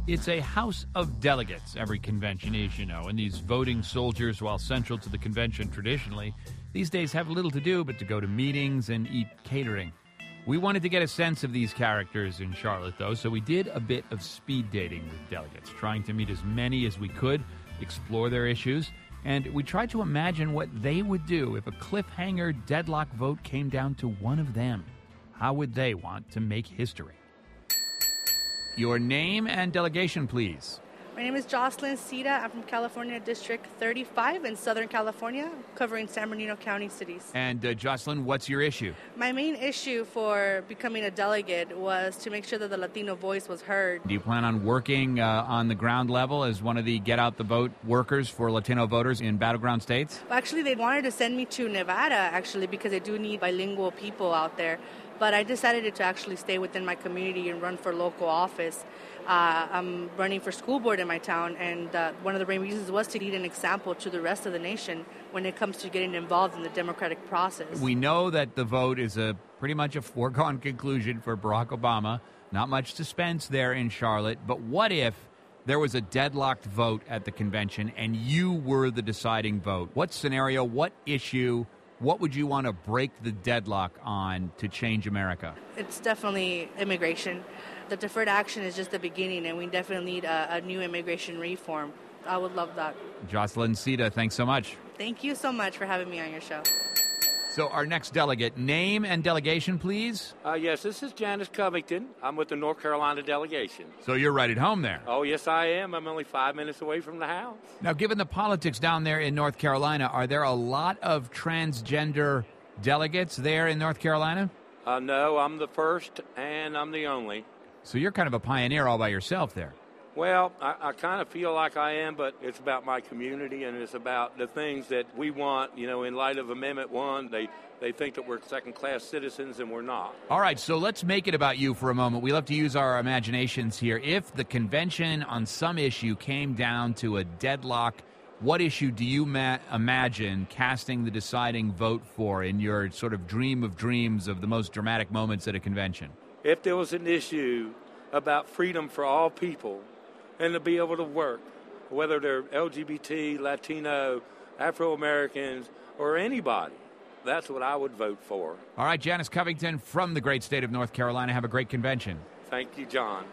It's a house of delegates, every convention is, and these voting soldiers, while central to the convention traditionally, these days have little to do but to go to meetings and eat catering. We wanted to get a sense of these characters in Charlotte, though, so we did a bit of speed dating with delegates, trying to meet as many as we could, explore their issues, and we tried to imagine what they would do if a cliffhanger deadlock vote came down to one of them. How would they want to make history? Your name and delegation, please. My name is Jocelyn Cita. I'm from California District 35 in Southern California, covering San Bernardino County cities. And Jocelyn, what's your issue? My main issue for becoming a delegate was to make sure that the Latino voice was heard. Do you plan on working on the ground level as one of the get-out-the-vote workers for Latino voters in battleground states? Well, actually, they wanted to send me to Nevada, because they do need bilingual people out there. But I decided to actually stay within my community and run for local office. I'm running for school board in my town, and one of the main reasons was to lead an example to the rest of the nation when it comes to getting involved in the democratic process. We know that the vote is pretty much a foregone conclusion for Barack Obama. Not much suspense there in Charlotte. But what if there was a deadlocked vote at the convention and you were the deciding vote? What scenario, what issue, what would you want to break the deadlock on to change America? It's definitely immigration. The deferred action is just the beginning, and we definitely need a new immigration reform. I would love that. Jocelyn Cita, thanks so much. Thank you so much for having me on your show. So our next delegate, name and delegation, please. Yes, this is Janice Covington. I'm with the North Carolina delegation. So you're right at home there. Oh, yes, I am. I'm only 5 minutes away from the house. Now, given the politics down there in North Carolina, are there a lot of transgender delegates there in North Carolina? No, I'm the first and I'm the only. So you're kind of a pioneer all by yourself there. Well, I kind of feel like I am, but it's about my community and it's about the things that we want. In light of Amendment 1, they think that we're second-class citizens, and we're not. All right, so let's make it about you for a moment. We love to use our imaginations here. If the convention on some issue came down to a deadlock, what issue do you imagine casting the deciding vote for in your sort of dream of dreams of the most dramatic moments at a convention? If there was an issue about freedom for all people and to be able to work, whether they're LGBT, Latino, Afro-Americans, or anybody, that's what I would vote for. All right, Janice Covington from the great state of North Carolina. Have a great convention. Thank you, John.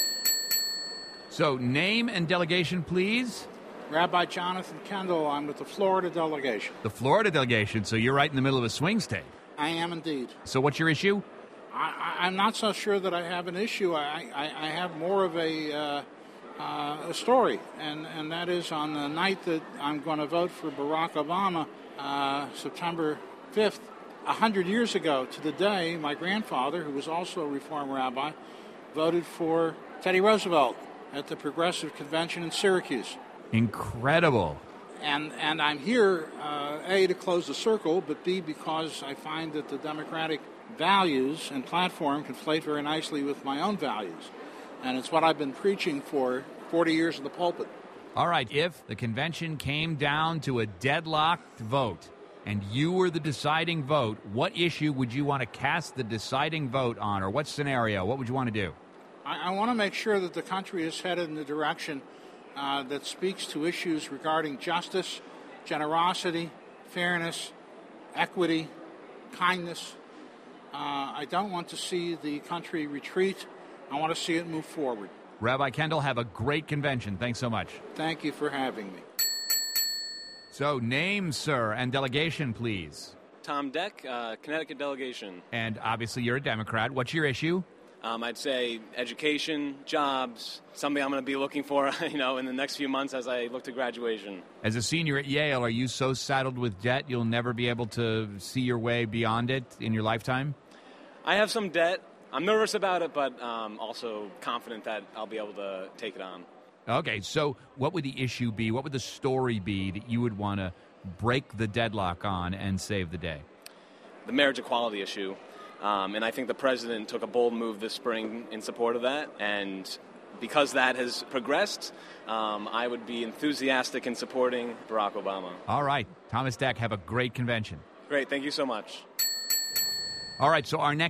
So, name and delegation, please. Rabbi Jonathan Kendall. I'm with the Florida delegation. The Florida delegation, so you're right in the middle of a swing state. I am indeed. So what's your issue? I'm not so sure that I have an issue. I have more of a story, and that is on the night that I'm going to vote for Barack Obama, September 5th, 100 years ago to the day, my grandfather, who was also a Reform rabbi, voted for Teddy Roosevelt at the Progressive Convention in Syracuse. Incredible. And I'm here, A, to close the circle, but B, because I find that the Democratic values and platform conflate very nicely with my own values. And it's what I've been preaching for 40 years in the pulpit. All right, if the convention came down to a deadlocked vote and you were the deciding vote, what issue would you want to cast the deciding vote on, or what scenario? What would you want to do? I want to make sure that the country is headed in the direction that speaks to issues regarding justice, generosity, fairness, equity, kindness. I don't want to see the country retreat. I want to see it move forward. Rabbi Kendall, have a great convention. Thanks so much. Thank you for having me. So, name, sir, and delegation, please. Tom Deck, Connecticut delegation. And obviously you're a Democrat. What's your issue? I'd say education, jobs, something I'm going to be looking for, in the next few months as I look to graduation. As a senior at Yale, are you so saddled with debt you'll never be able to see your way beyond it in your lifetime? I have some debt. I'm nervous about it, but also confident that I'll be able to take it on. Okay, so what would the issue be? What would the story be that you would want to break the deadlock on and save the day? The marriage equality issue. And I think the president took a bold move this spring in support of that. And because that has progressed, I would be enthusiastic in supporting Barack Obama. All right. Thomas Deck, have a great convention. Great. Thank you so much. All right. So our next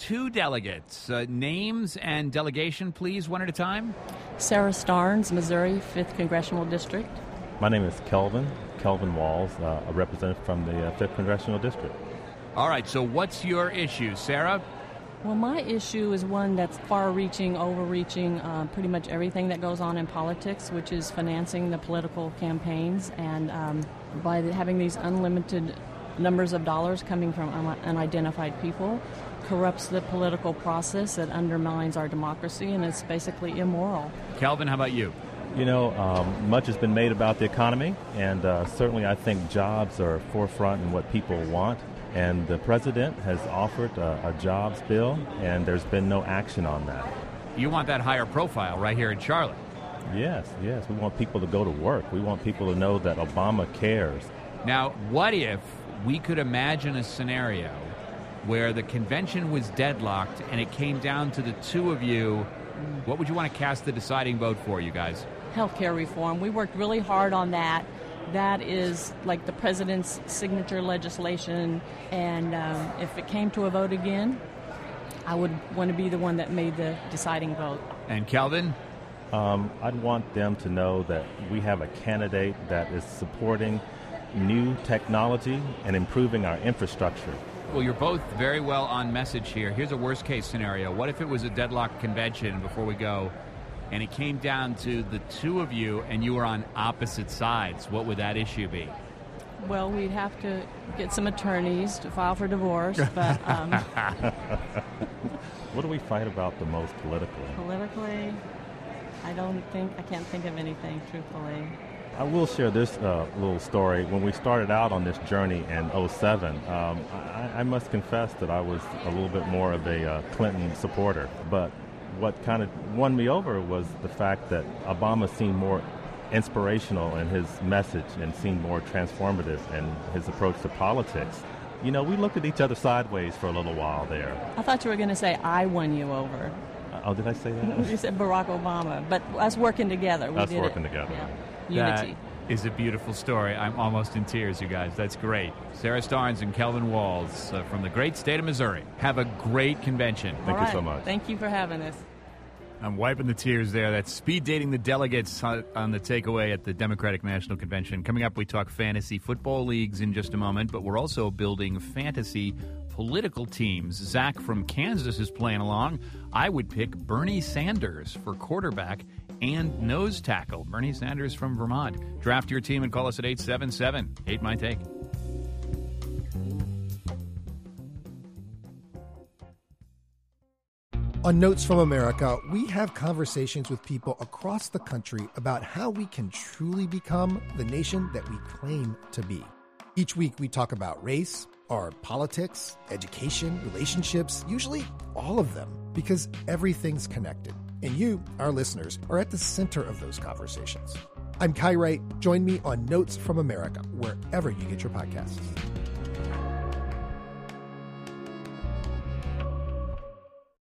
two delegates. Names and delegation, please, one at a time. Sarah Starnes, Missouri, 5th Congressional District. My name is Kelvin Walls, a representative from the 5th Congressional District. All right, so what's your issue, Sarah? Well, my issue is one that's far-reaching, overreaching, pretty much everything that goes on in politics, which is financing the political campaigns. And by having these unlimited numbers of dollars coming from unidentified people, corrupts the political process, it undermines our democracy, and it's basically immoral. Kelvin, how about you? You know, much has been made about the economy, and certainly I think jobs are forefront in what people want. And the president has offered a jobs bill, and there's been no action on that. You want that higher profile right here in Charlotte. Yes. We want people to go to work. We want people to know that Obama cares. Now, what if we could imagine a scenario where the convention was deadlocked and it came down to the two of you? What would you want to cast the deciding vote for, you guys? Healthcare reform. We worked really hard on that. That is like the president's signature legislation, and if it came to a vote again, I would want to be the one that made the deciding vote. And Kelvin? I'd want them to know that we have a candidate that is supporting new technology and improving our infrastructure. Well, you're both very well on message here. Here's a worst-case scenario. What if it was a deadlocked convention before we go, and it came down to the two of you and you were on opposite sides? What would that issue be? Well, we'd have to get some attorneys to file for divorce, but... What do we fight about the most politically? Politically, I can't think of anything, truthfully. I will share this little story. When we started out on this journey in 2007, I must confess that I was a little bit more of a Clinton supporter, but what kind of won me over was the fact that Obama seemed more inspirational in his message and seemed more transformative in his approach to politics. You know, we looked at each other sideways for a little while there. I thought you were going to say, I won you over. Oh, did I say that? You said Barack Obama, but us working together. Together. Yeah. Unity. That is a beautiful story. I'm almost in tears, you guys. That's great. Sarah Starnes and Kelvin Walls from the great state of Missouri. Have a great convention. Thank you so much. Thank you for having us. I'm wiping the tears there. That's speed dating the delegates on the takeaway at the Democratic National Convention. Coming up, we talk fantasy football leagues in just a moment, but we're also building fantasy political teams. Zach from Kansas is playing along. I would pick Bernie Sanders for quarterback and nose tackle. Bernie Sanders from Vermont. Draft your team and call us at 877-8MY-TAKE. On Notes from America, we have conversations with people across the country about how we can truly become the nation that we claim to be. Each week we talk about race, our politics, education, relationships, usually all of them, because everything's connected. And you, our listeners, are at the center of those conversations. I'm Kai Wright. Join me on Notes from America, wherever you get your podcasts.